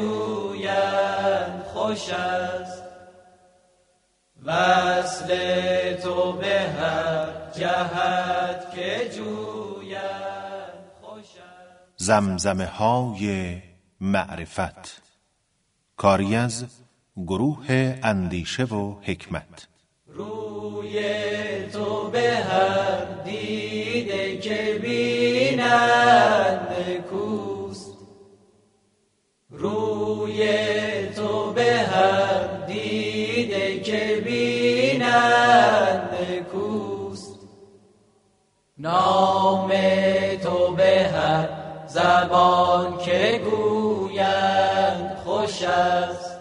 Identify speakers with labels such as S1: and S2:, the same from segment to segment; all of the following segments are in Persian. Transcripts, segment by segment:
S1: جویند خوش است، وصل تو به هر جهت که جویند خوش است.
S2: زمزمه های معرفت، کاری از گروه اندیشه و حکمت.
S1: روی تو به هر دیده که بینند کوست، روی تو به هر دیده که بینند کوست، نام تو به هر زبان که گویند خوش است،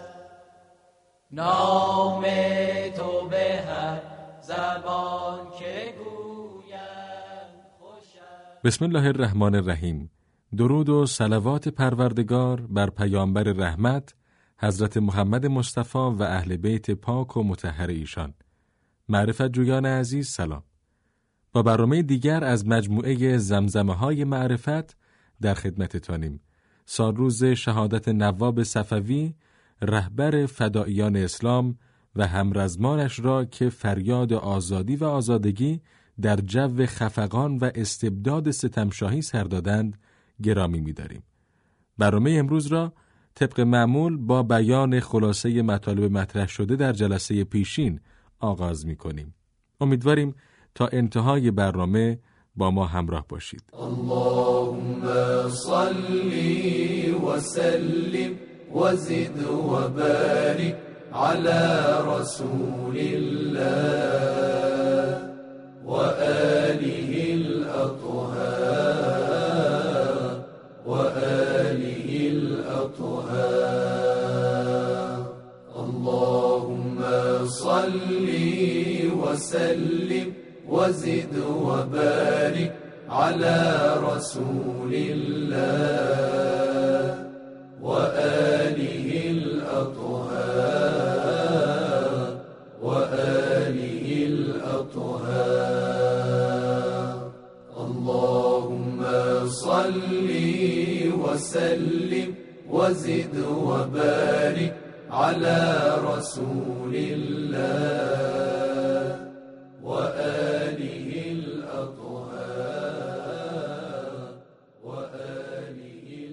S1: نام تو به هر زبان که گویند خوش است.
S3: بسم الله الرحمن الرحیم. درود و صلوات پروردگار بر پیامبر رحمت حضرت محمد مصطفی و اهل بیت پاک و مطهر ایشان. معرفت جویان عزیز سلام. با برنامه دیگر از مجموعه زمزمه های معرفت در خدمتتانیم. سالروز شهادت نواب صفوی، رهبر فدائیان اسلام و همرزمانش را که فریاد آزادی و آزادگی در جو خفقان و استبداد ستمشاهی سر دادند گرامی می‌داریم. برنامه امروز را طبق معمول با بیان خلاصه مطالب مطرح شده در جلسه پیشین آغاز می‌کنیم. امیدواریم تا انتهای برنامه با ما همراه باشید.
S1: اللهم صل و سلم و زد و بارک علی رسول الله و آله الاطهار و آله الاطهار. اللهم صل و سلم و زد و بارک علی رسول الله و آله الاطهار و آله الاطهار. اللهم صل و سلم و زد و بارک علی رسول الله و آله الاطهار و آله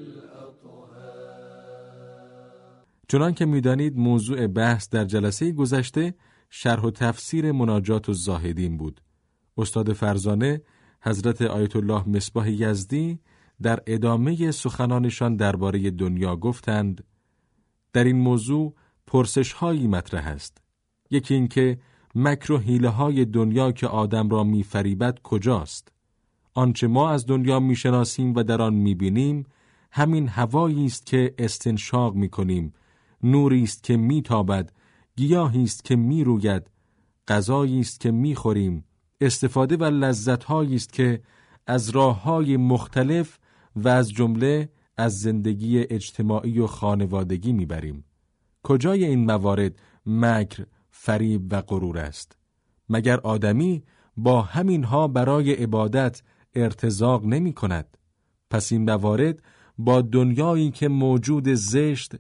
S1: الاطهار.
S3: چنان که می‌دانید موضوع بحث در جلسه گذشته شرح و تفسیر مناجات الزاهدین بود. استاد فرزانه حضرت آیت الله مصباح یزدی در ادامه سخنانشان درباره دنیا گفتند: در این موضوع پرسش‌هایی مطرح است. یکی این که مکر و حیله‌های دنیا که آدم را می‌فریبد کجاست؟ آنچه ما از دنیا می‌شناسیم و در آن می‌بینیم همین هوایی است که استنشاق می‌کنیم، نوری است که می‌تابد، گیاهی است که می‌روید، غذایی است که می‌خوریم، استفاده و لذت‌هایی است که از راه‌های مختلف و از جمله از زندگی اجتماعی و خانوادگی می‌بریم. کجای این موارد مکر، فریب و غرور است؟ مگر آدمی با همینها برای عبادت ارتزاق نمی کند؟ پس این موارد با دنیایی که موجود زشت،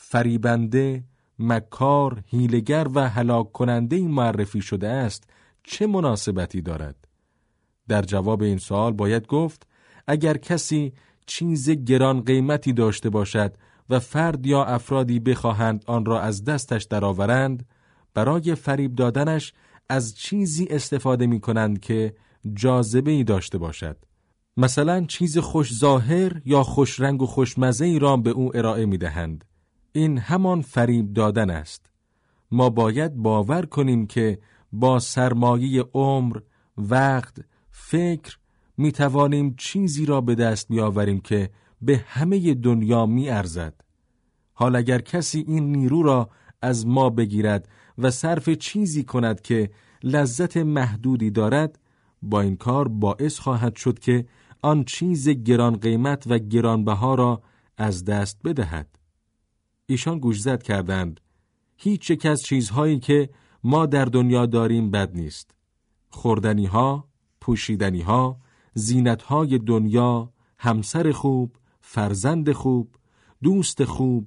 S3: فریبنده، مکار، حیله‌گر و هلاک کننده معرفی شده است چه مناسبتی دارد؟ در جواب این سوال باید گفت اگر کسی چیز گران قیمتی داشته باشد و فرد یا افرادی بخواهند آن را از دستش درآورند، برای فریب دادنش از چیزی استفاده می کنند که جاذبه‌ای داشته باشد. مثلا چیز خوش ظاهر یا خوش رنگ و خوشمزه‌ای را به او ارائه می دهند. این همان فریب دادن است. ما باید باور کنیم که با سرمایه عمر، وقت، فکر می توانیم چیزی را به دست بیاوریم که به همه دنیا می ارزد. حال اگر کسی این نیرو را از ما بگیرد و صرف چیزی کند که لذت محدودی دارد، با این کار باعث خواهد شد که آن چیز گران قیمت و گرانبها را از دست بدهد. ایشان گوشزد کردند: هیچ یک از چیزهایی که ما در دنیا داریم بد نیست. خوردنی ها، پوشیدنی ها، زینت های دنیا، همسر خوب، فرزند خوب، دوست خوب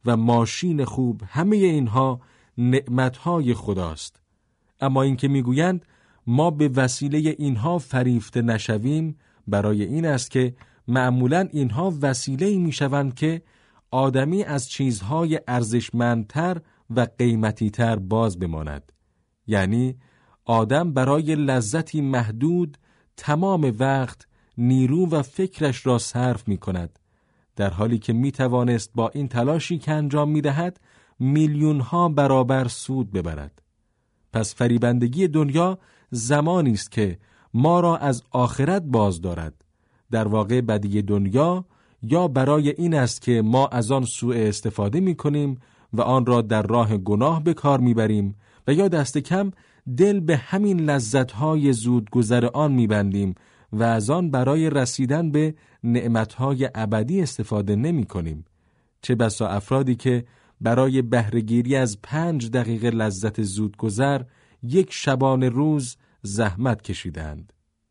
S3: و ماشین خوب، همه اینها نعمتهای خداست. اما این که میگویند ما به وسیله اینها فریفته نشویم، برای این است که معمولاً اینها وسیله‌ای میشوند که آدمی از چیزهای ارزشمندتر و قیمتی‌تر باز بماند. یعنی آدم برای لذتی محدود تمام وقت نیرو و فکرش را صرف می کند، در حالی که می توانست با این تلاشی که انجام می دهد میلیون‌ها برابر سود ببرد. پس فریبندگی دنیا زمانی است که ما را از آخرت باز دارد. در واقع بدی دنیا یا برای این است که ما از آن سوء استفاده می کنیم و آن را در راه گناه به کار می بریم و یا دست کم دل به همین لذت‌های زودگذر آن می‌بندیم و از آن برای رسیدن به نعمت‌های ابدی استفاده نمی‌کنیم. چه بسا افرادی که برای بهره‌گیری از 5 دقیقه لذت زودگذر یک شبانه روز زحمت کشیدند.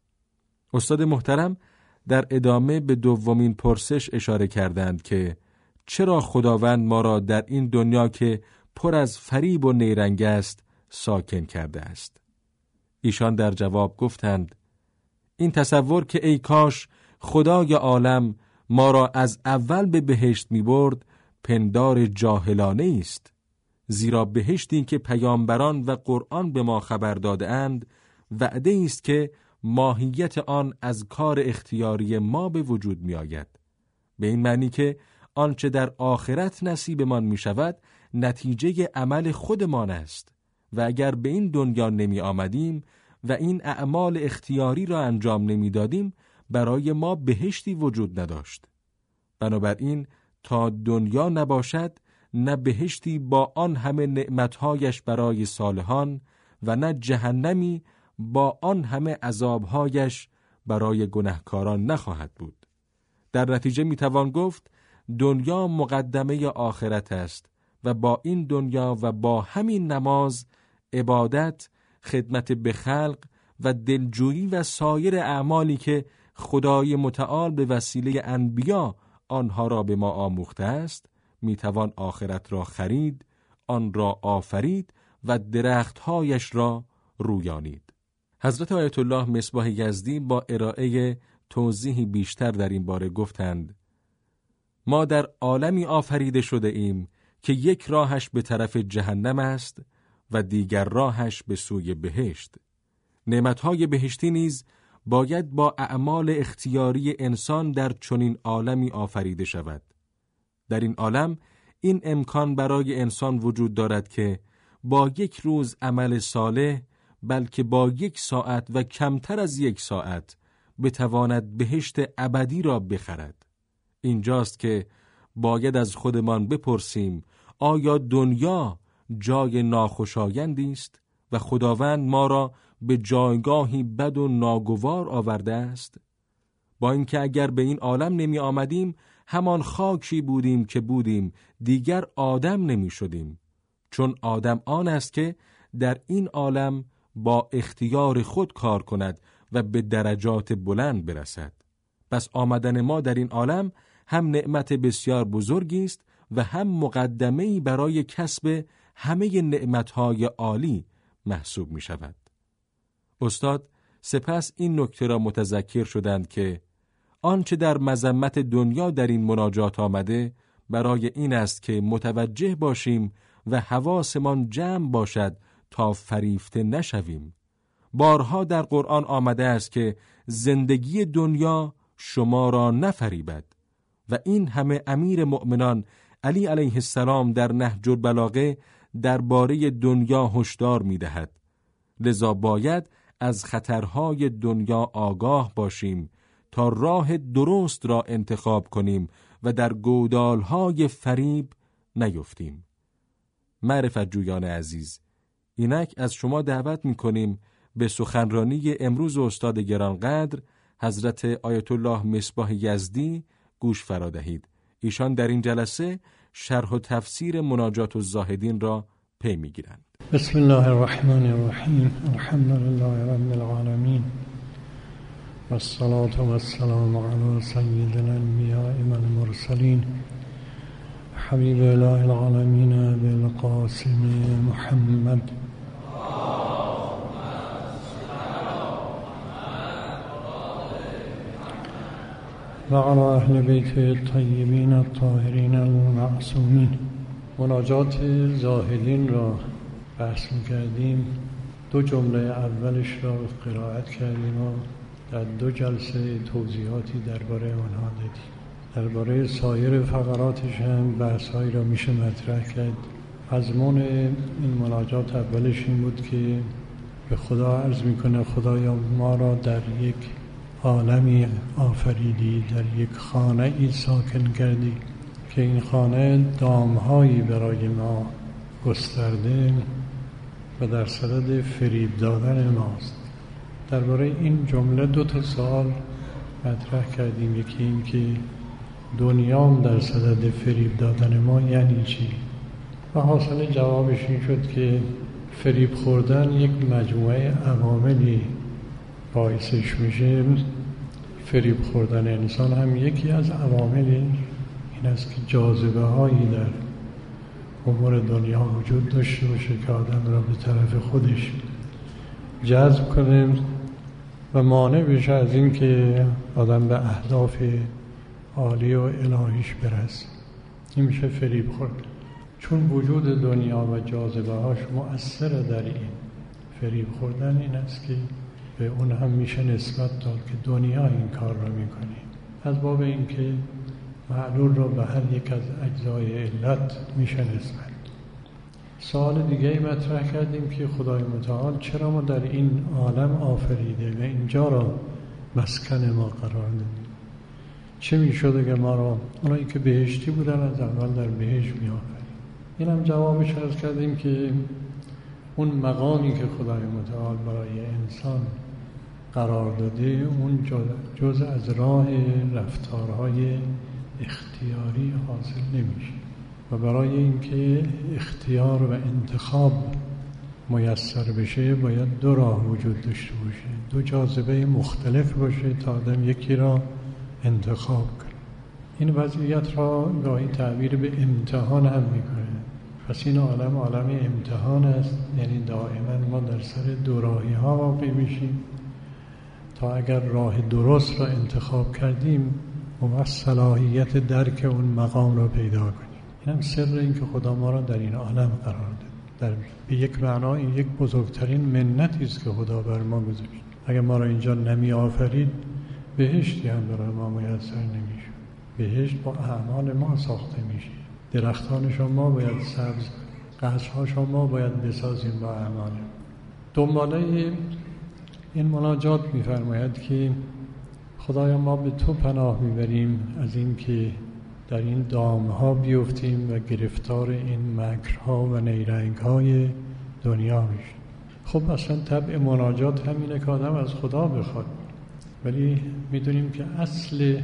S3: استاد محترم در ادامه به دومین پرسش اشاره کردند که چرا خداوند ما را در این دنیا که پر از فریب و نیرنگ است ساکن کرده است. ایشان در جواب گفتند این تصور که ای کاش خدای عالم ما را از اول به بهشت می برد پندار جاهلانه است، زیرا بهشتی که پیامبران و قرآن به ما خبر داده اند وعده است که ماهیت آن از کار اختیاری ما به وجود می آید، به این معنی که آنچه در آخرت نصیبمان می شود نتیجه عمل خودمان است و اگر به این دنیا نمی آمدیم و این اعمال اختیاری را انجام نمی دادیم برای ما بهشتی وجود نداشت. بنابراین تا دنیا نباشد نه بهشتی با آن همه نعمتهایش برای صالحان و نه جهنمی با آن همه عذابهایش برای گناهکاران نخواهد بود. در نتیجه می توان گفت دنیا مقدمه آخرت است و با این دنیا و با همین نماز، عبادت، خدمت به خلق و دلجویی و سایر اعمالی که خدای متعال به وسیله انبیا آنها را به ما آموخته است، میتوان آخرت را خرید، آن را آفرید و درختهایش را رویانید. حضرت آیت الله مصباح یزدی با ارائه توضیحی بیشتر در این باره گفتند ما در عالمی آفریده شده ایم که یک راهش به طرف جهنم است و دیگر راهش به سوی بهشت. نعمتهای بهشتی نیز باید با اعمال اختیاری انسان در چنین عالمی آفریده شود. در این عالم این امکان برای انسان وجود دارد که با یک روز عمل صالح، بلکه با 1 ساعت و کمتر از 1 ساعت بتواند بهشت ابدی را بخرد. اینجاست که باید از خودمان بپرسیم آیا دنیا جای ناخوشایندی است و خداوند ما را به جایگاهی بد و ناگوار آورده است؟ با اینکه اگر به این عالم نمی آمدیم همان خاکی بودیم که بودیم، دیگر آدم نمی شدیم، چون آدم آن است که در این عالم با اختیار خود کار کند و به درجات بلند برسد. پس آمدن ما در این عالم هم نعمت بسیار بزرگی است و هم مقدمه‌ای برای کسب همه نعمتهای عالی محسوب می شود. استاد سپس این نکته را متذکر شدند که آنچه در مذمت دنیا در این مناجات آمده برای این است که متوجه باشیم و حواسمان جمع باشد تا فریفته نشویم. بارها در قرآن آمده است که زندگی دنیا شما را نفریبد و این همه امیر مؤمنان علی علیه السلام در نهج البلاغه درباره دنیا هشدار می‌دهد. لذا باید از خطرهای دنیا آگاه باشیم تا راه درست را انتخاب کنیم و در گودالهای فریب نیفتیم. معرفت جویان عزیز، اینک از شما دعوت می‌کنیم به سخنرانی امروز استاد گرانقدر حضرت آیت الله مصباح یزدی گوش فرا دهید. ایشان در این جلسه شرح و تفسیر مناجات الزاهدین را پی می‌گیرند.
S4: بسم الله الرحمن الرحیم. الحمد لله رب العالمین والصلاة والسلام علی سید الانبیاء والمرسلین حبیب اله العالمین بالقاسم محمد و علی اهل بیت الطیبین الطاهرین المعصومین. مناجات زاهدین را بحث می‌کردیم. 2 جمله اولش را قرائت کردیم و در 2 جلسه توضیحاتی درباره آنها دادیم. درباره سایر فقراتش هم بحث‌هایی را میشه مطرح کرد. مضمون این مناجات اولش این بود که به خدا عرض میکنه خدایا ما را در یک عالمی آفریدی، در یک خانه ای ساکن کردی که این خانه دامهایی برای ما گسترده و در صدد فریب دادن ماست. درباره این جمله 2 سوال مطرح کردیم. یکی این که دنیام در صدد فریب دادن ما یعنی چی؟ و حاصل جوابش این شد که فریب خوردن یک مجموعه عواملی باعثش میشه. فریب خوردن انسان هم یکی از عوامل این است که جاذبه هایی در امور دنیا وجود داشته باشه که آدم را به طرف خودش جذب کنه و مانع بشه از این که آدم به اهداف عالی و الهیش برسه. این میشه فریب خورد. چون وجود دنیا و جاذبه هاش مؤثر در این فریب خوردن این است که به اون هم میشه نسبت داد که دنیا این کار را میکنه، از باب این که معلول را به هر یک از اجزای علت میشه نسبت. سوال دیگه مطرح کردیم که خدای متعال چرا ما در این عالم آفریده و اینجا را مسکن ما قرار داده؟ چه میشد اگر ما را اونایی که بهشتی بودن از اول در بهشت میآفرید؟ این هم جوابش عرض کردیم که اون مقامی که خدای متعال برای انسان قرار داده اون جز از راه رفتارهای اختیاری حاصل نمیشه و برای اینکه اختیار و انتخاب میسر بشه باید 2 راه وجود داشته باشه، 2 جاذبه مختلف باشه تا آدم یکی را انتخاب کنه. این وضعیت را گاهی تعبیر به امتحان هم میکنه. پس این عالم امتحان است، یعنی دائما ما در سر 2 راهی ها واقع میشیم تا اگر راه درست را انتخاب کردیم و صلاحیت درک اون مقام را پیدا کنیم. این هم سر این که خدا ما را در این عالم قرار داد. به یک معنا این یک بزرگترین منتی است که خدا بر ما گذاشت. اگر ما را اینجا نمی آفرید بهشتی هم برای ما میسر نمیشه. بهشت با اعمال ما ساخته میشه. درختانش ما باید سبز، قصرهاش ما باید بسازیم با اعمال. دنباله این مناجات میفرماید که خدایا ما به تو پناه میبریم از این که در این دامها بیفتیم و گرفتار این مکرها و نیرنگهای دنیا میشیم. خب اصلا طبع مناجات همینه که آدم از خدا بخواد، ولی میدونیم که اصل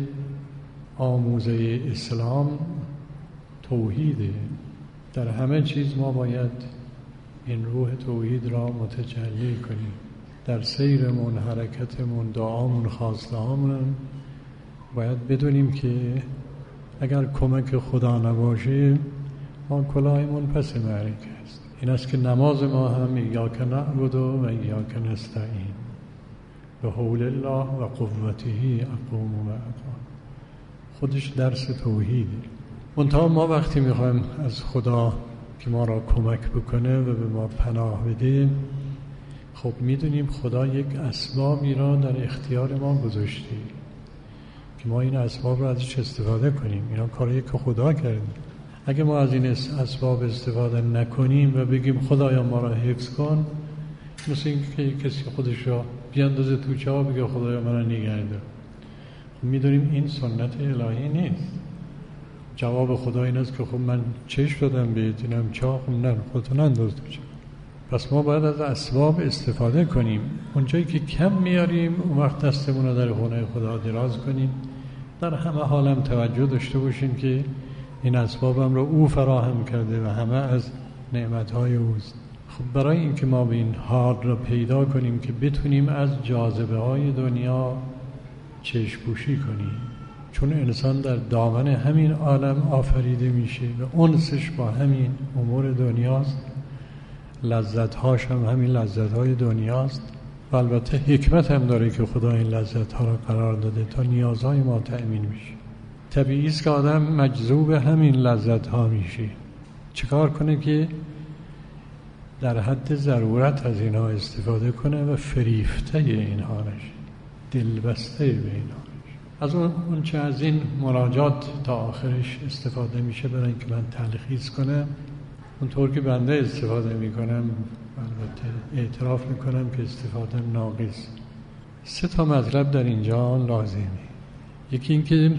S4: آموزه اسلام توحیده. در همه چیز ما باید این روح توحید را متجلی کنیم. در سیرمون، حرکتمون، دعامون، خواستهامون باید بدونیم که اگر کمک خدا نباشه ما کلاهمون پس معرکه است. این است که نماز ما هم ایاک نعبد و ایاک نستعین به حول الله و قوته اقوم و اقام. خودش درس توحیده. منتها ما وقتی میخوایم از خدا که ما را کمک بکنه و به ما پناه بده، خب میدونیم خدا یک اسبابی را در اختیار ما گذاشته که ما این اسباب را ازش استفاده کنیم. اینا کاری که خدا کرده. اگه ما از این اسباب استفاده نکنیم و بگیم خدایا ما را حفظ کن، مثل این که کسی خودش را بیاندازه تو چاه بگه خدایا من را نگه دار. خب میدونیم این سنت الهی نیست. جواب خدا این است که خب من چشم دادم بهت، اینم چاه، خب نه خودتون انداز تو چاه. پس ما باید از اسباب استفاده کنیم. اونجایی که کم میاریم اون وقت دستمون رو در خونه خدا دراز کنیم. در همه حالم توجه داشته باشیم که این اسبابم رو او فراهم کرده و همه از نعمتهای اوست. خب برای اینکه ما به این حال را پیدا کنیم که بتونیم از جاذبه های دنیا چشم پوشی کنیم، چون انسان در دامن همین عالم آفریده میشه و انسش با همین امور دنیاست، لذت‌هاش هم همین لذت‌های دنیاست و البته حکمت هم داره که خدا این لذت‌ها را قرار داده تا نیازهای ما تأمین میشه. طبیعی است که آدم مجذوب همین لذت‌ها میشه. چیکار کنه که در حد ضرورت از اینها استفاده کنه و فریفته اینها نشه، دلبسته به اینها نشه. از اون چه از این مناجات تا آخرش استفاده میشه برای اینکه من تلخیص کنم اونطور که بنده استفاده میکنم. البته اعتراف میکنم که استفاده ناقص. 3 مطلب در اینجا لازمه. یکی این که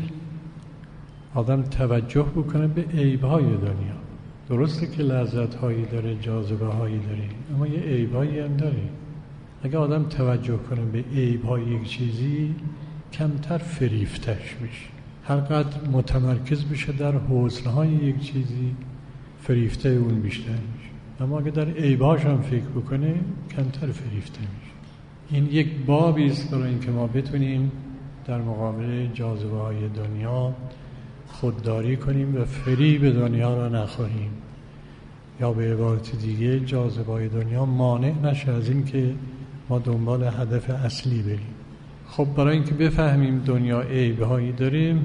S4: آدم توجه بکنه به عیب‌های دنیا. درسته که لذت‌هایی داره، جاذبه‌هایی داره، اما یه عیب‌هایی هم داره. اگه آدم توجه کنه به عیب‌های یک چیزی کمتر فریفتش میشه. هر قدر متمرکز بشه در حسن‌های یک چیزی فریفته اون بیشتر میشه. اما اگه در عیب‌هاش هم فکر بکنه کمتر فریفته میشه. این یک بابی است برای اینکه ما بتونیم در مقابل جاذبه‌های دنیا خودداری کنیم و فریب دنیا را نخوریم، یا به عبارت دیگه جاذبه‌های دنیا مانع نشه از این که ما دنبال هدف اصلی بریم. خب برای اینکه بفهمیم دنیا عیب‌هایی داریم،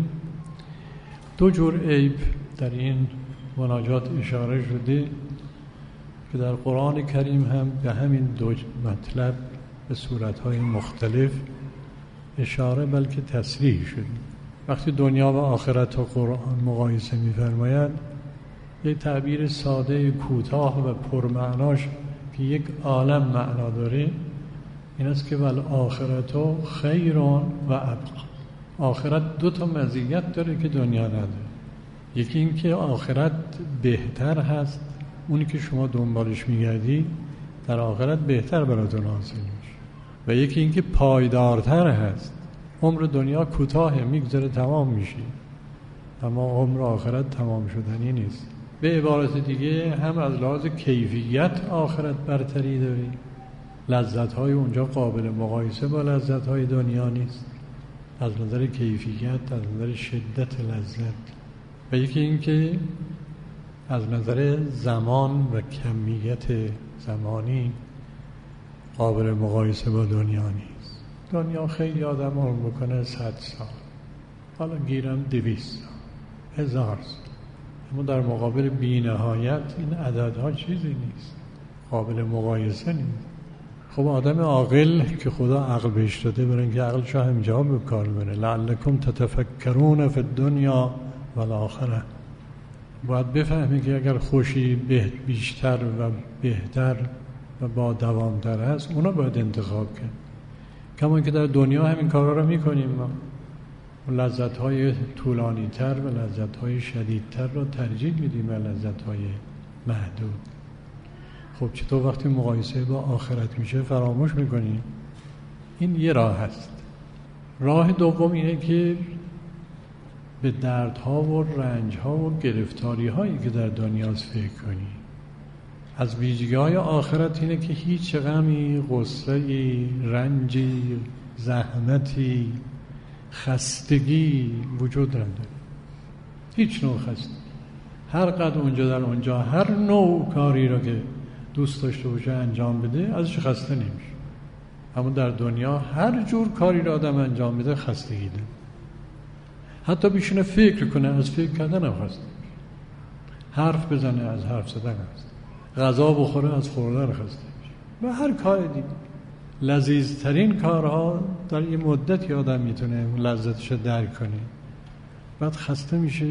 S4: 2 جور عیب در این مناجات اشاره شده که در قرآن کریم هم به همین 2 مطلب به صورت‌های مختلف اشاره بلکه تصریح شده. وقتی دنیا و آخرت و قرآن مقایسه می‌فرماید، یک تعبیر ساده کوتاه و پرمعناش که یک عالم معنا داره این است که والآخرت خیر و ابقی. آخرت 2 مزیت داره که دنیا نداره. یکی این که آخرت بهتر هست، اونی که شما دنبالش میگردی در آخرت بهتر براتون حاصل میشه، و یکی این که پایدارتر هست. عمر دنیا کوتاه میگذره تمام میشه، اما عمر آخرت تمام شدنی نیست. به عبارت دیگه هم از لحاظ کیفیت آخرت برتری داره، لذت‌های اونجا قابل مقایسه با لذت‌های دنیا نیست از نظر کیفیت، از نظر شدت لذت. و یکی این که از نظر زمان و کمیت زمانی قابل مقایسه با دنیا نیست. دنیا خیلی آدم عمر بکنه 100 سال، حالا گیرم 200 سال، 1000 سال، اما در مقابل بی‌نهایت این عددها چیزی نیست، قابل مقایسه نیست. خب آدم عاقل که خدا عقل بهش داده برای اینکه عقلش رو همینجا به کار ببره، لعلکم تتفکرون فی الدنیا والآخره، باید بفهمی که اگر خوشی بیشتر و بهتر و با دوام‌تر هست اونا باید انتخاب کنیم. کما که در دنیا همین کارا رو میکنیم، ما لذت‌های طولانی‌تر و لذت‌های شدیدتر رو ترجیح میدیم و لذت‌های محدود. خب چطور وقتی مقایسه با آخرت میشه فراموش میکنیم؟ این یه راه هست. راه دوم اینه که به دردها و رنجها و گرفتاری‌هایی که در دنیاست فکر کنی. از ویژگی‌های آخرت اینه که هیچ غمی، غصه‌ای، رنجی، زحمتی، خستگی وجود نداره. هیچ نوع خستگی. هر قدر اونجا در اونجا هر نوع کاری رو که دوست داشته باشه انجام بده ازش خسته نمیشه. اما در دنیا هر جور کاری رو آدم انجام بده خستگی داره. حتی بیشونه فکر کنه از فکر کردن هم خسته میشه. حرف بزنه از حرف زدن خسته، غذا بخوره از خوردن خسته میشه، و هر کار دیگه. لذیذترین کارها در یه مدتی آدم میتونه لذتش رو درک کنه، بعد خسته میشه،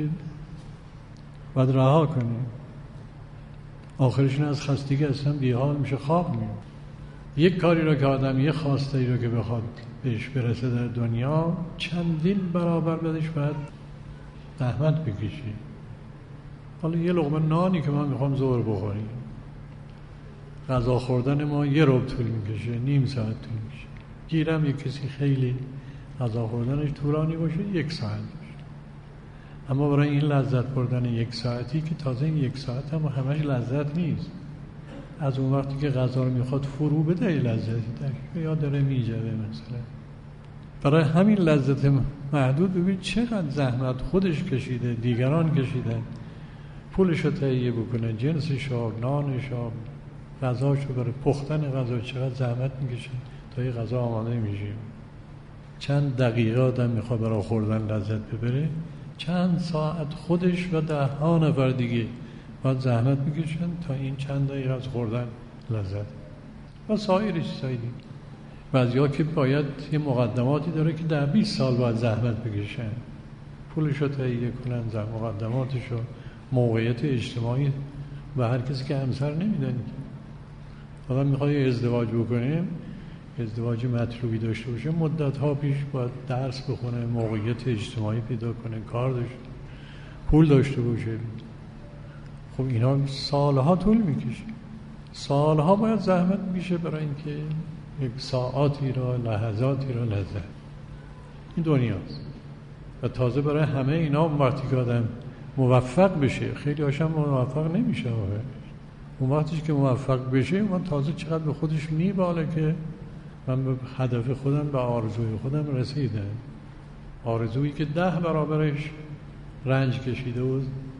S4: بعد رها کنه، آخرش از خستگی اصلا بیحال میشه، خواب میاد. یک کاری رو که آدم یه خواسته ای رو که بخواد بهش برسه در دنیا چندین برابر بعدش باید زحمت بکشی. حالا یه لقمه نانی که من میخوام ظهر بخوریم، غذا خوردن ما 1 ربع طول میکشه، نیم ساعت طول میشه. گیرم یک کسی خیلی غذا خوردنش طولانی باشه 1 ساعت باشه. اما برای این لذت بردن 1 ساعتی که تازه این 1 ساعت هم همش لذت نیست، از اون وقتی که غذا رو میخواد فرو بده لذتی داره یا داره میجوه مثلا. برای همین لذت محدود ببین چقدر زحمت خودش کشیده، دیگران کشیدن، پولشو تهیه بکنه، جنسشو، نانشو، غذاشو، برای پختن غذا چقدر زحمت میکشه تا یه غذا آماده میشه. چند دقیقه آدم میخواد برای خوردن لذت ببره، چند ساعت خودش و 10 نفر دیگه باید زحمت میکشن تا این چند دقیقه از خوردن لذت و سایر چیزایی دیگه. بعضیا که باید یه مقدماتی داره که 10-20 سال باید زحمت بکشن، پولشو تهیه کنن، مقدماتشو، موقعیت اجتماعی و هر کسی که همسر نمیدن. آدم میخواد ازدواج بکنه، ازدواج مطلوبی داشته باشه، مدت‌ها پیش باید درس بخونه، موقعیت اجتماعی پیدا کنه، کار داشته، پول داشته باشه. خب اینا سالها طول میکشه، سالها باید زحمت میشه برای اینکه یک ساعاتی را، لحظاتی را لذت. این دنیاست. و تازه برای همه اینا وقتی که آدم موفق بشه، خیلی هاشم موفق نمیشه. اون وقتی که موفق بشه اون تازه چقدر به خودش میباله که من به هدف خودم، به آرزوی خودم رسیدم، آرزویی که 10 برابرش رنج کشیده و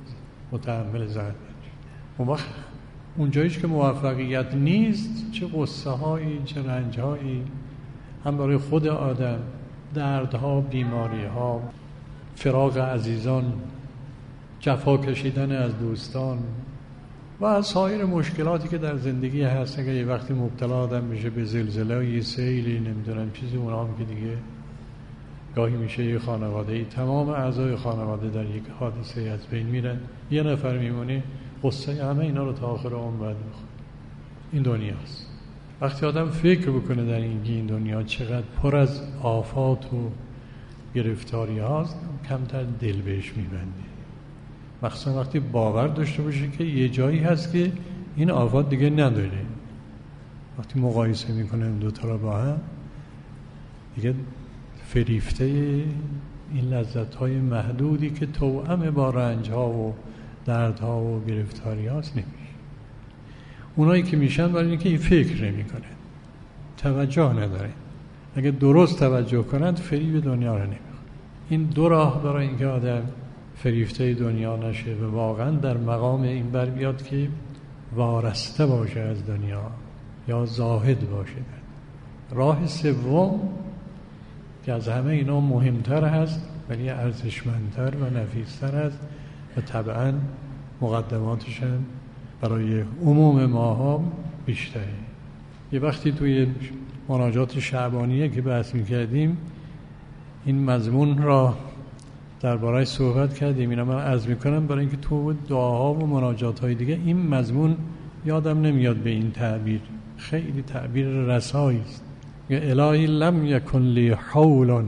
S4: متحمل زحمت. اون وقت اونجاییش که موفقیت نیست، چه قصه هایی، چه رنج هایی، هم برای خود آدم، دردها، بیماری ها، فراق عزیزان، جفا کشیدن از دوستان و سایر مشکلاتی که در زندگی هست. اگه یه وقتی مبتلا آدم بشه به زلزله، یه سیلی، نمیدونم چیزی، اونا هم که دیگه گاهی میشه یه خانواده، تمام اعضای خانواده در یک حادثه از بین میرن، یه نفر میمونه، قصه همه اینا رو تا آخر عمر بعد میخواد. این دنیاست. وقتی آدم فکر بکنه در این دنیا چقدر پر از آفات و گرفتاری هاست، کمتر دل بهش میبنده. مخصوصا وقتی باور داشته باشه که یه جایی هست که این آفات دیگه نداره. وقتی مقایسه میکنه دو تا رو با هم، دیگه فریفته این لذت‌های محدودی که توأم با رنج‌ها و دردها و گرفتاری هاست نمیشه. اونایی که میشن برای اینکه این فکر نمیکنه، توجه نداره. اگه درست توجه کنند فریب دنیا رو نمیخواد. این دو راه برای اینکه آدم فریفته دنیا نشه و واقعا در مقام این بر بیاد که وارسته باشه از دنیا یا زاهد باشه. راه سوم که از همه اینا مهمتر هست ولی ارزشمندتر و نفیستر هست و طبعا مقدماتش هم برای عموم ماها بیشتره. یه وقتی توی مناجات شعبانیه که بحث میکردیم این مضمون را درباره صحبت کردیم. اینا من عرض میکنم برای اینکه تو دعاها و مناجات های دیگه این مضمون یادم نمیاد به این تعبیر، خیلی تعبیر رسایی است. الهی لم یکن لی حول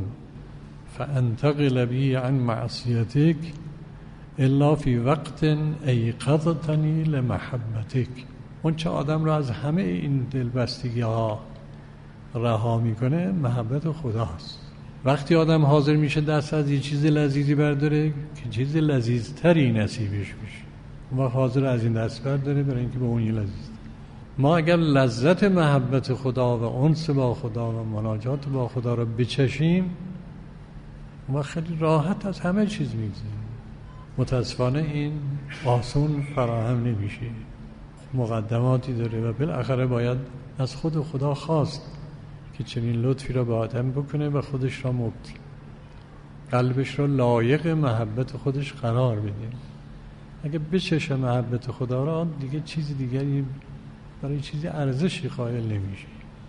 S4: فانتقل بی عن معصیتک الا فی وقت ایقظتنی لمحبتک. اون چه آدم را از همه این دلبستگی ها رها میکنه محبت خداست. وقتی آدم حاضر میشه دست از یه چیز لذیذی برداره که چیز لذیذتری نصیبش میشه، اون وقت حاضر از این دست برداره برای اینکه به اون یه لذیذ. ما اگر لذت محبت خدا و انس با خدا و مناجات با خدا را بچشیم، اون وقت خیلی راحت از همه چیز میگذریم. متاسفانه این آسون فراهم نمیشه، مقدماتی داره و بالاخره باید از خود خدا خواست که چنین لطفی را به آدم بکنه و خودش را قلبش را لایق محبت خودش قرار بده. اگه بچشه محبت خدا را، دیگه چیز دیگری برای چیزی ارزشی قائل نمیشه.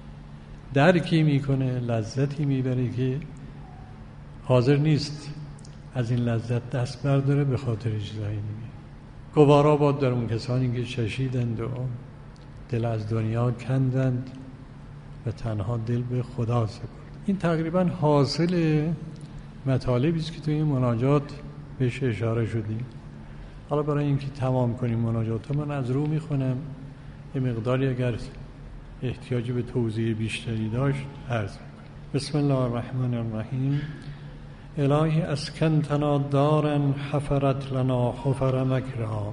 S4: درکی میکنه، لذتی میبره که حاضر نیست از این لذت دست برداره به خاطر چیزایی دیگه. گوارا باد در اون کسانی که چشیدند و دل از دنیا کندند و تنها دل به خدا سپرد. این تقریبا حاصل مطالبی است که توی این مناجات بهش اشاره شدیم. حالا برای اینکه تمام کنیم مناجات من از رو میخونم، یه مقداری اگر احتیاج به توضیح بیشتری داشت عرض میکنم. بسم الله الرحمن الرحیم. الهی اسکنتنا دارا حفرت لنا حفر مکرها.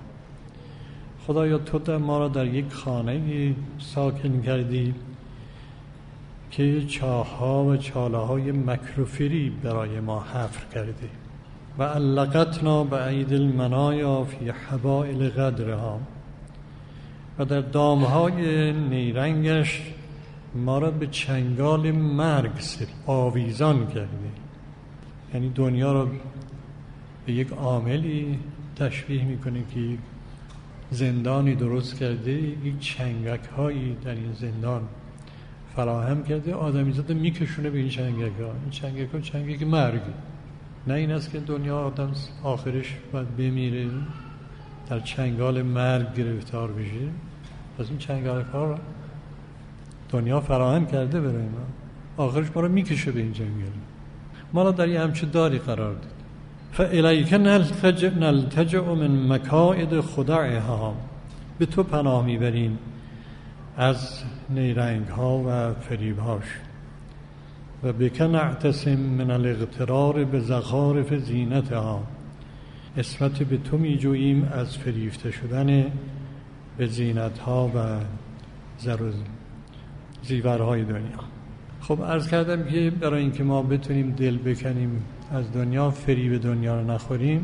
S4: خدایا تو ما را در یک خانه ساکن کردی که چاه‌ها و چاله‌های مکر و فریب برای ما حفر کرده و علقتنا بعید المنایا فی حبائل قدرها، و در دامهای نیرنگش ما را به چنگال مرگ آویزان کرده. یعنی دنیا را به یک عاملی تشبیه میکنه که زندانی درست کرده، یک چنگک هایی در این زندان فراهم کرده، آدمیزاده میکشونه به این چنگک ها. این چنگک ها چنگک مرگ، نه این است که دنیا آدم آخرش باید بمیره در چنگال مرگ گرفتار بشه. پس این چنگال ها را دنیا فراهم کرده برای ما، آخرش ما را میکشه به این چنگال. ما را در یه همچه داری قرار داد. فالیک نلتجع من مکائد خدعها، به تو پناه میبریم از نیرنگ ها و فریب هاش. و بک نعتصم من الاغترار به زخارف زینتها، عصمت به تو میجوییم از فریفته شدن به زینت ها و زر و زیورهای دنیا. خب عرض کردم که برای اینکه ما بتونیم دل بکنیم از دنیا، فریب دنیا رو نخوریم،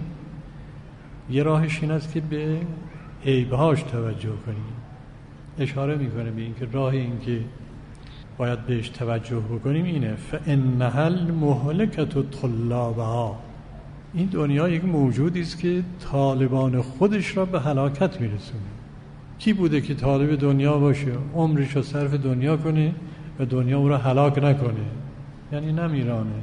S4: یه راهش این است که به عیبهاش توجه کنیم. اشاره میکنه به اینکه راه این که باید بهش توجه بکنیم اینه: فانها المهلکة طلابها، این دنیا یک موجودی است که طالبان خودش را به هلاکت میرسونه. کی بوده که طالب دنیا باشه، عمرش رو صرف دنیا کنه و دنیا او را هلاک نکنه؟ یعنی نمیرانه.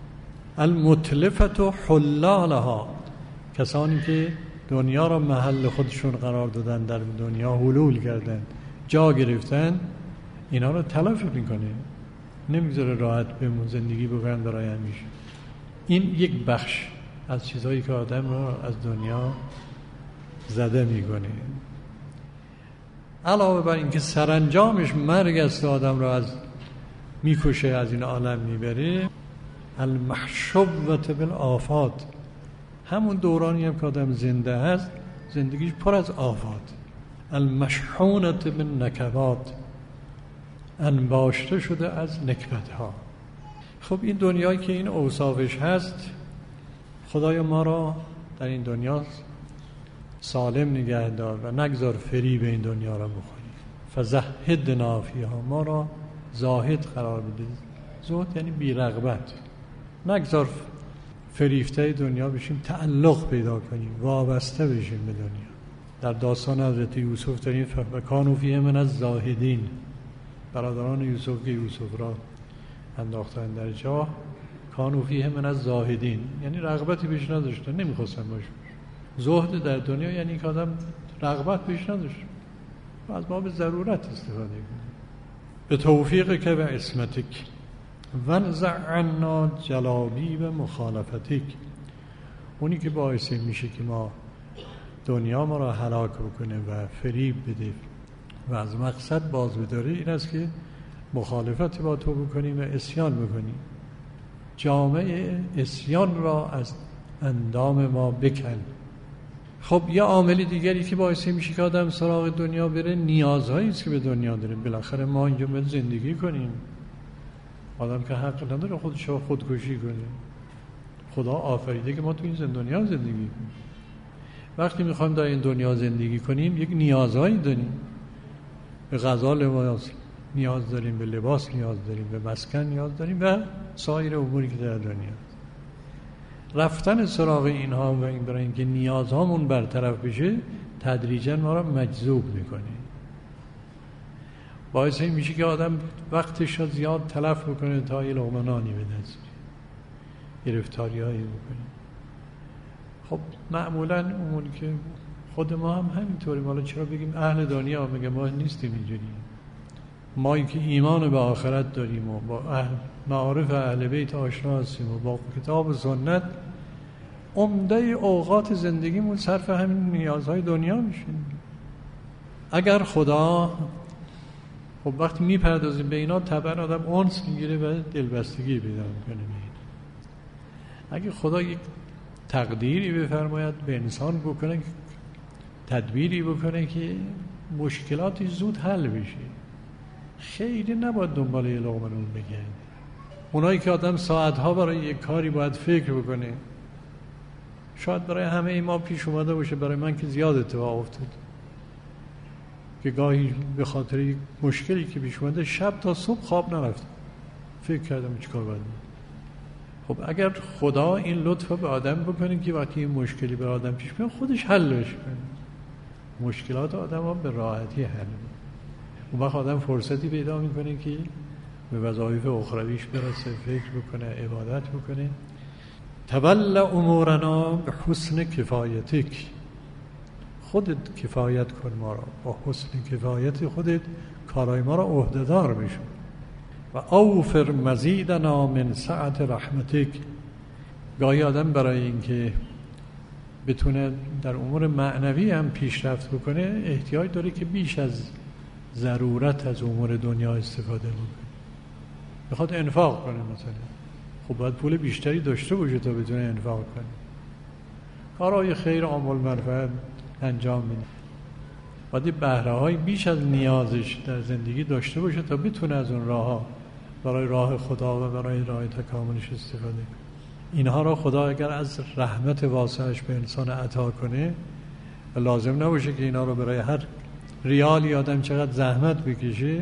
S4: المتلفة حلالها، کسانی که دنیا را محل خودشون قرار دادن، در دنیا حلول کردن، جا گرفتن، اینا رو تلف میکنه، نمیذاره راحت بمون زندگی بکنن برای همیشه. این یک بخش از چیزهایی که آدم را از دنیا زده میکنه. علاوه بر اینکه سرانجامش مرگ است، آدم را از میکشه، از این عالم میبره. المحشوة بالآفات، همون دورانی هم که آدم زنده هست زندگیش پر از آفات. المشحونة بالنکبات، انباشته شده از نکبت ها. خب این دنیایی که این اوصافش هست، خدای ما را در این دنیا سالم نگه دار و نگذار فریب این دنیا را بخوریم. فزهدنا فیها، ما را زاهد قرار بده. زهد یعنی بی رغبت. نگذار فریفته دنیا بشیم، تعلق پیدا کنیم، وابسته بشیم به دنیا. در داستان حضرت یوسف داریم فکانوا فیه من الزاهدین، برادران یوسف که یوسف را انداختن در چاه، کانوا فیه من الزاهدین، یعنی رغبتی بهش نداشتن، نمیخواستن باشه. زهد در دنیا یعنی که آدم رغبت بهش نداشت و از باب ضرورت استفاده کنه. به توفیق که به عصمتک ونزع عنا جلابیب مخالفتک، اونی که باعث میشه که ما دنیا ما را هلاک بکنه و فریب بده و از مقصد باز بداره، این است که مخالفت با تو بکنیم و عصیان بکنیم. جامعه عصیان را از اندام ما بکن. خب یه عامل دیگری که باعث میشه که آدم سراغ دنیا بره، نیازهایی است که به دنیا داره. بالاخره ما اینجا باید زندگی کنیم. آدم که حق نداره خودش رو خودکشی کنه. خدا آفریده که ما تو این دنیا زندگی کنیم. وقتی میخوایم در این دنیا زندگی کنیم، یک نیازهایی داریم. به غذا لباس نیاز داریم، به لباس نیاز داریم، به مسکن نیاز داریم و سایر اموری که در دنیا. رفتن سراغ اینها و این برای اینکه نیازهامون برطرف بشه، تدریجاً ما را مجذوب میکنه. باعث این میشه که آدم وقتش را زیاد تلف بکنه تا یه لقمه نانی به دست بیاره، گرفتاری‌هایی بکنه. خب معمولاً اونی که خود ما هم همینطوری، حالا چرا بگیم اهل دنیا، میگه ما نیستیم اینجوری. مایی که ایمان به آخرت داریم و با معارف اهل بیت آشنا هستیم و با کتاب و سنت، عمده اوقات زندگیمون صرف همین نیازهای دنیا میشه. اگر خدا، خب وقتی میپردازیم به اینا، طبعا آدم انس میگیره و دلبستگی پیدا میکنه. اگه خدا یک تقدیری بفرماید به انسان بکنه، تدبیری بکنه که مشکلاتی زود حل بشه، خیلی نباید دنبال یه لقمه نون بگردی. اونایی که آدم ساعتها برای یک کاری باید فکر بکنه، شاید برای همه ای ما پیش اومده باشه، برای من که زیاد اتفاق افتاد که گاهی به خاطر یک مشکلی که پیش اومده شب تا صبح خواب نرفتم، فکر کردم چیکار باید بکنم. خب اگر خدا این لطف به آدم بکنه که وقتی این مشکلی به آدم پیش میاد خودش حلش کنه، مشکلات آدم ها به راحتی حل میشه. اون وقت آدم فرصتی پیدا میکنه که به وظایف اخرویش برسه، فکر بکنه، عبادت بکنه. تولى امورنا به حسن کفایتک، خودت کفایت کن ما را، با حسن کفایت خودت کارای ما را عهده‌دار بشو. و اوفر مزیدنا من سعت رحمتک. گاهی آدم برای اینکه بتونه در امور معنوی هم پیشرفت بکنه احتیاج داره که بیش از ضرورت از امور دنیا استفاده بکنه. بخواد انفاق کنه مثلا، خب باید پول بیشتری داشته باشه تا بتونه انفاق کنه. کارهای خیر عامل منفعت انجام میده، باید بهره های بیش از نیازش در زندگی داشته باشه تا بتونه از اون راه ها برای راه خدا و برای راه تکاملش استفاده کنه. اینها را خدا اگر از رحمت واسعش به انسان عطا کنه، لازم نباشه که اینا رو برای هر ریالی آدم چقدر زحمت بکشه،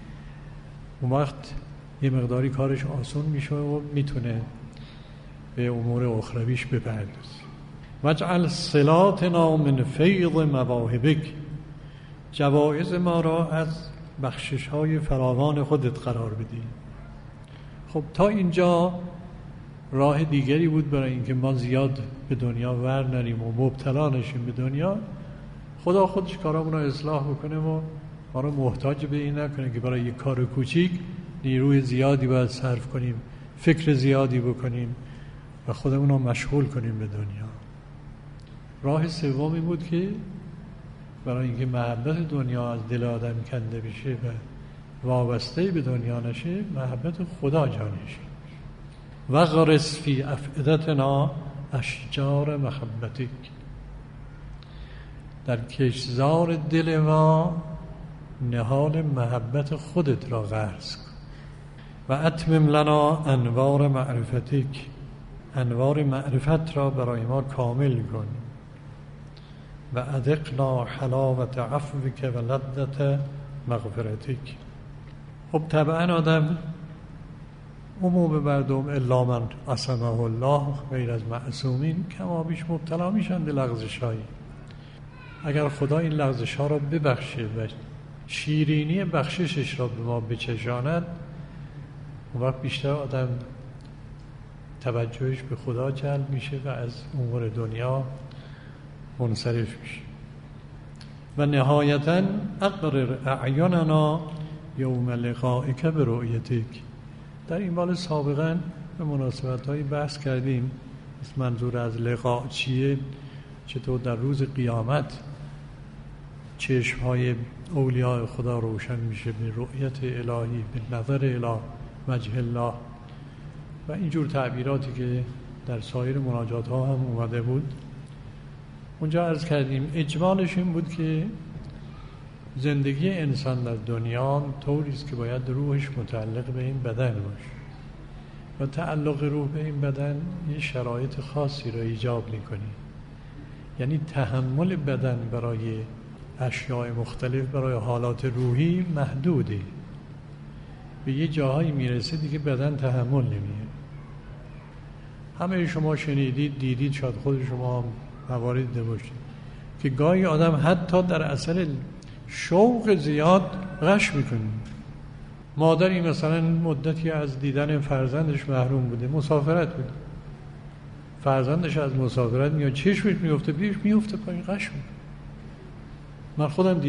S4: اون وقت یه مقداری کارش آسون میشه و میتونه به امور اخرویش بپردازه. واجعل صلاتنا من فیض مواهبک. جوایز ما را از بخشش های فراوان خودت قرار بدی. خب تا اینجا راه دیگری بود برای اینکه ما زیاد به دنیا ور نریم و مبتلا نشیم به دنیا. خدا خودش کارامون رو اصلاح بکنه و ما رو محتاج به این نکنه که برای یک کار کوچیک نیروی زیادی باید صرف کنیم، فکر زیادی بکنیم و خودمون رو مشغول کنیم به دنیا. راه سومی بود که برای اینکه محبت دنیا از دل آدم کنده بشه و وابسته به دنیا نشه، محبت خدا جانشه. و غرس فی افئدتنا اشجار محبتک. در کشتزار دل ما نهال محبت خودت را غرس کن. و اتمم لنا انوار معرفتک. انوار معرفت را برای ما کامل کن. و ادقنا حلاوت عفوک و لذت مغفرتک. خب طبعا آدم عموم مردم الا من عصمه الله، غیر از معصومین، کما بیش مبتلا میشن به لغزش‌هایی. اگر خدا این لغزش‌ها را ببخشه و شیرینی بخششش را به ما بچشاند، اون وقت بیشتر آدم توجهش به خدا جلب میشه و از امور دنیا منصرف میشه. و نهایتاً اقرر اعیننا یوم لقائک برؤیتک. در این بال سابقاً به مناسبت‌های بحث کردیم منظور از لقاء چیه، چطور در روز قیامت چشم‌های اولیاء خدا روشن میشه به رؤیت الهی، به نظر اله، وجه الله و اینجور تعبیراتی که در سایر مناجات ها هم اومده بود. اونجا عرض کردیم اجمالش این بود که زندگی انسان در دنیا طوری است که باید روحش متعلق به این بدن باشه و تعلق روح به این بدن یه شرایط خاصی را ایجاب می‌کنه. یعنی تحمل بدن برای اشیاء مختلف، برای حالات روحی محدوده، به یه جاهایی میرسه دیگه بدن تحمل نمیه. همه شما شنیدید، دیدید، شاید خود شما هم موارد دیده باشید که گاهی آدم حتی در اثر شوق زیاد غش میکنه. مادری مثلا مدتی از دیدن فرزندش محروم بوده، مسافرت بوده، فرزندش از مسافرت میاد، چشمش میفته پیش، میفته پایین، غش میکنه. من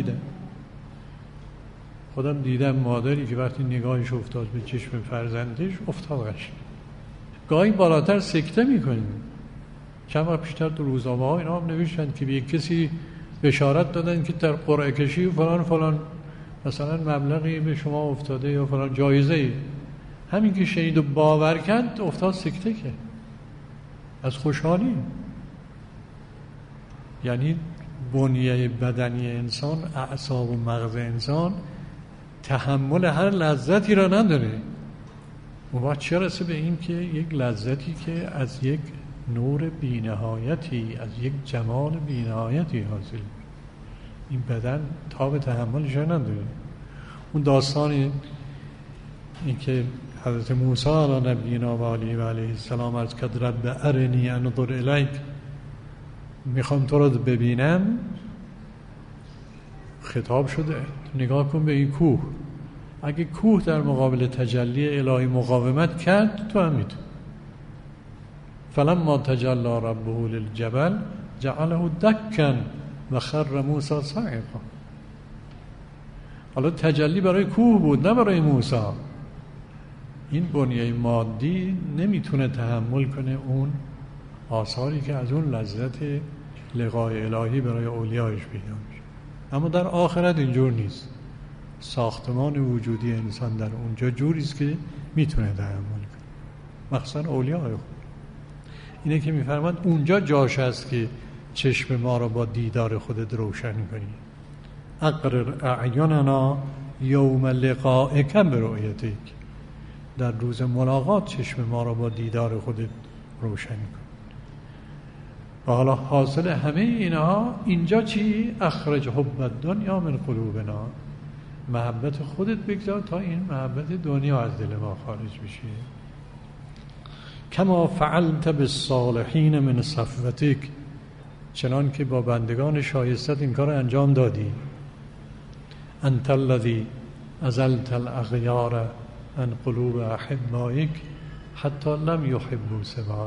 S4: خودم دیدم مادری که وقتی نگاهش افتاد به چشم فرزندش افتاد غش. گاهی بالاتر سکته میکنیم. چند وقت پیشتر تو روزنامه ها اینا هم نوشتن که به یک کسی بشارت دادن که در قرعه کشی فلان مثلا مبلغی به شما افتاده یا فلان جایزه. همین که شنید و باور کرد افتاد سکته کرد از خوشحالی. یعنی بنیه بدنی انسان، اعصاب و مغز انسان تحمل هر لذتی را نداره. و باید چه رسه به این که یک لذتی که از یک نور بی‌نهایتی، از یک جمال بی‌نهایتی حاصل، این بدن تاب تحملش نداره. اون داستان این که حضرت موسی علی نبینا و علیه السلام عرض کرد رب ارنی انظر الیک، میخوام تو رو ببینم، خطاب شده نگاه کن به این کوه. اگه کوه در مقابل تجلی الهی مقاومت کرد، تو هم میتونی. فلما تجلی ربه للجبل جعله دکا و خر موسی صعقا. حالا تجلی برای کوه بود، نه برای موسی. این بنیه مادی نمیتونه تحمل کنه اون آثاری که از اون لذت لقای الهی برای اولیایش پیدا میشه. اما در آخرت اینجور نیست. ساختمان وجودی انسان در اونجا جوریست که میتونه تحمل کنه، مخصوصا اولیای خود. اینه که میفرماد اونجا جاش هست که چشم ما رو با دیدار خودت روشن کنی. اقرر اعیننا یوم لقائک برؤیتک، در روز ملاقات چشم ما رو با دیدار خودت روشن کن. و حالا حاصل همه اینها اینجا چی؟ اخرج حب الدنیا من قلوبنا، محبت خودت بگذار تا این محبت دنیا از دل ما خارج بشه. کما فعلت بالصالحین من صفوتک، چنان که با بندگان شایستت این کار انجام دادی. انت الذی ازلت الاغیار عن قلوب احبائک حتی لم یحبوا سواک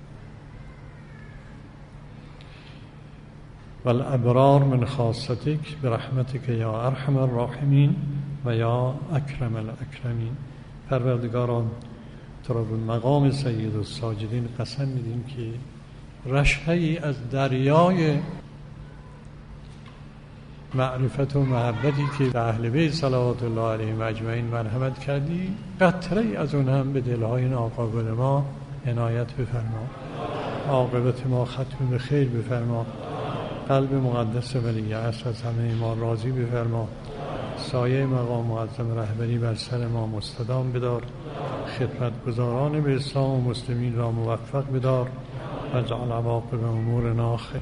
S4: والابرار من خاصتک برحمتک یا ارحم الراحمین و یا اکرم الاکرمین. پروردگاران، تو را به مقام سید الساجدین قسم میدیم که رشحه‌ای از دریای معرفت و محبتی که به اهل بیت صلوات الله علیهم اجمعین مرحمت کردی، قطره‌ای از اون هم به دلهای ناقابل ما عنایت بفرما. عاقبت ما ختم به خیر بفرما. قلب مقدس ولی عصر از همه ما راضی بفرما. سایه مقام معظم رهبری بر سر ما مستدام بدار. خدمتگزاران به اسلام و مسلمین را موفق بدار. واجعل عواقب امورنا خیر.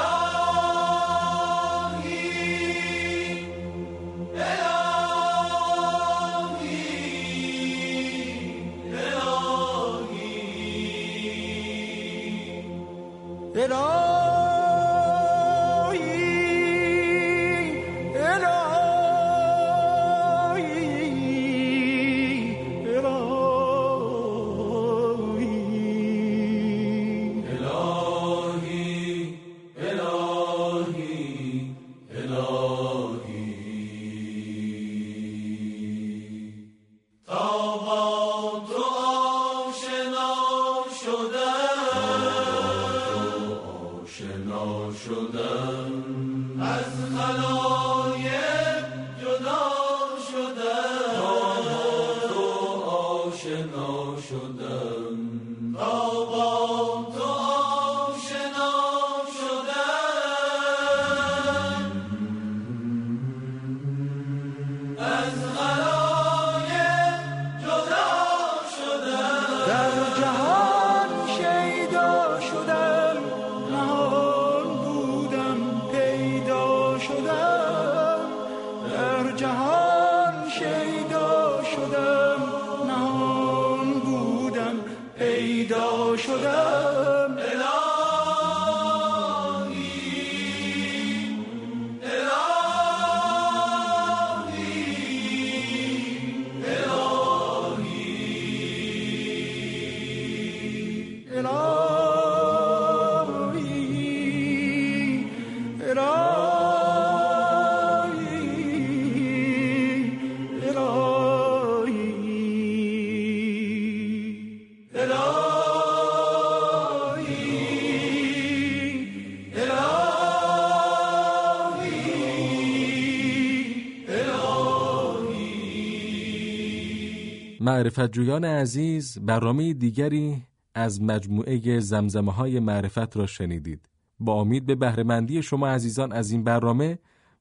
S3: معرفت جویان عزیز، برنامه دیگری از مجموعه زمزمه‌های معرفت را شنیدید. با امید به بهره‌مندی شما عزیزان از این برنامه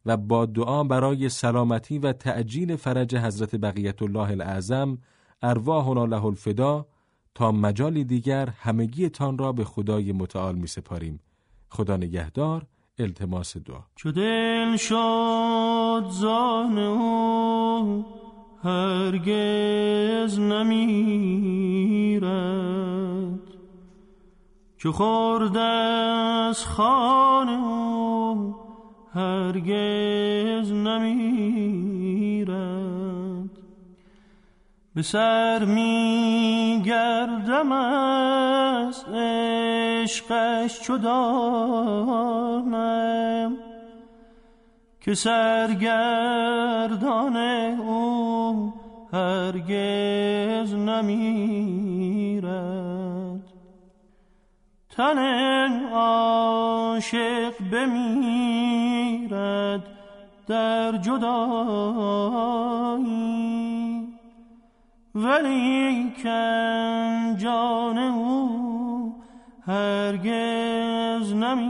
S3: و با دعا برای سلامتی و تعجیل فرج حضرت بقیت الله الاعظم ارواحنا له الفدا، تا مجالی دیگر همگی تان را به خدای متعال می سپاریم. خدا نگهدار. التماس دعا.
S5: چو دل شد زان او هرگز نمیرد، چو خورد از خوان او هرگز نمیرد. به سر می گردم از عشقش چو دانم، که سرگردان او هرگز نمیرد. تن عاشق بمیرد در جدایی، ولیکن جان او هرگز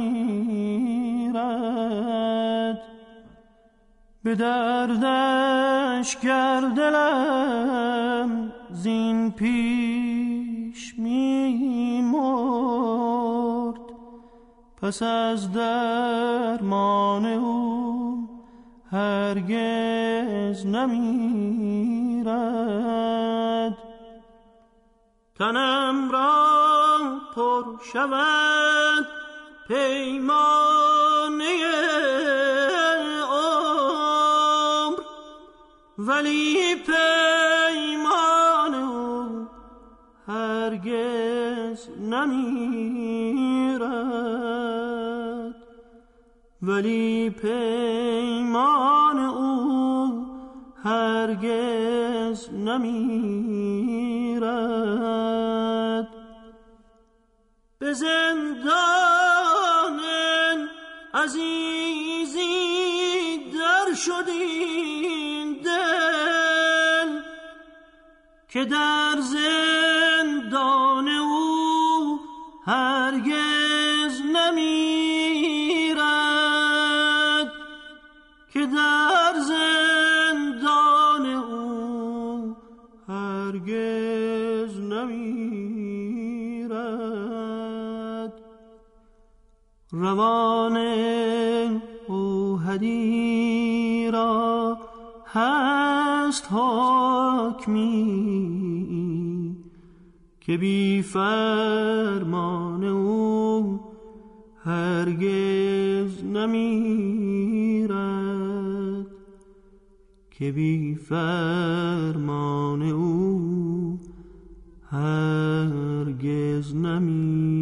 S5: نمیرد. به دردش گر دلم زین پیش می‌مرد، پس از درمان او هرگز نمیرد. تنم را پر شود پیمانه عمر، ولی پیمان او هرگز نمیرد. ولی پیمان او هرگز نمیرد. به زندان عزیزی در شدیم دل، که در زندان او هرگز نمیرد. که در زندان او هرگز نمیرد. روان اوحدی را هست حاکمی، که بی فرمان او هرگز نمیرد. که بی فرمان او هرگز نمیرد.